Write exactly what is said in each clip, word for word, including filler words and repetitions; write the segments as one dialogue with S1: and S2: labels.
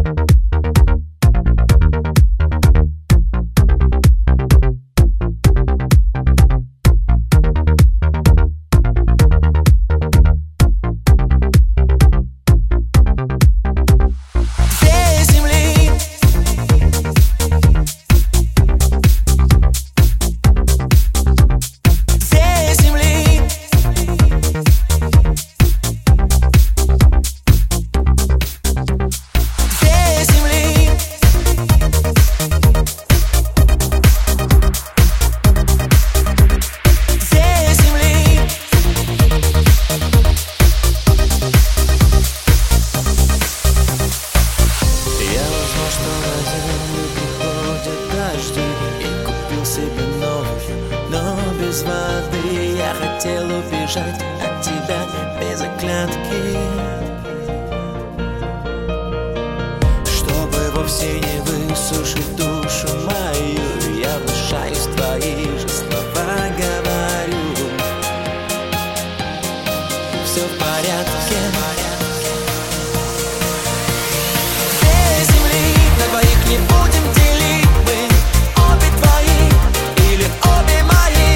S1: Без воды я хотел убежать от тебя без оглядки, чтобы вовсе не высушить душу мою. Я внушаюсь, твои же слова говорю. Все в порядке. Две земли на двоих не будем делить мы, обе твои или обе мои.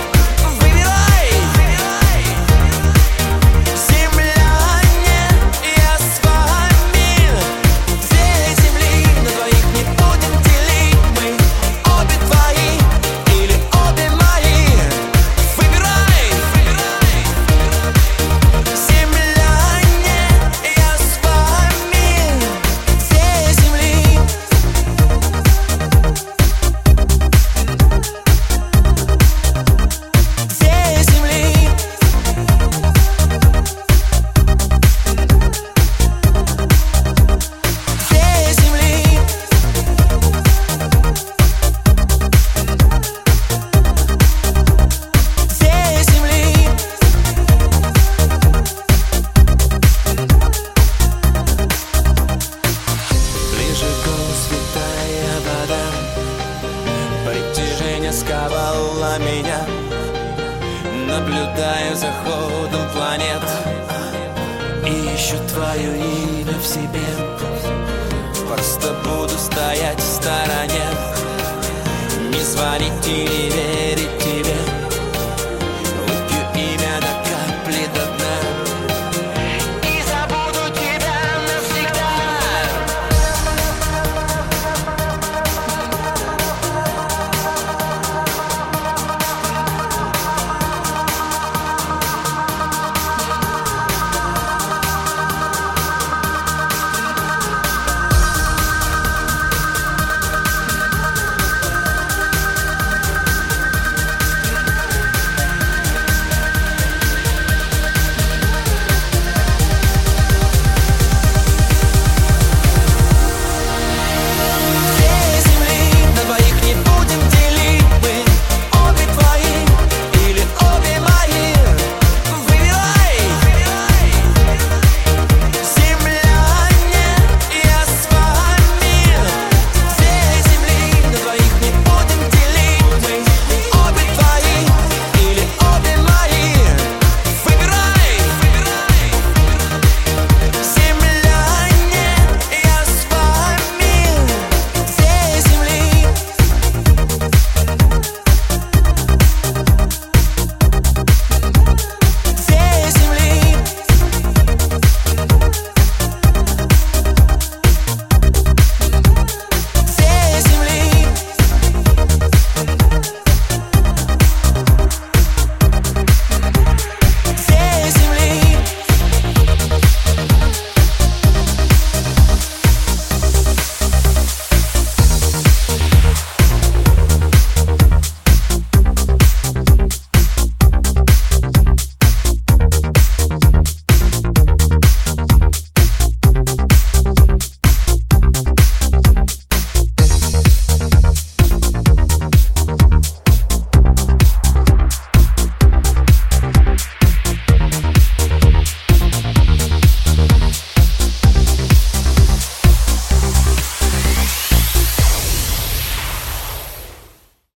S1: Притяжение сковало меня, наблюдаю за ходом планет и ищу твое имя в себе.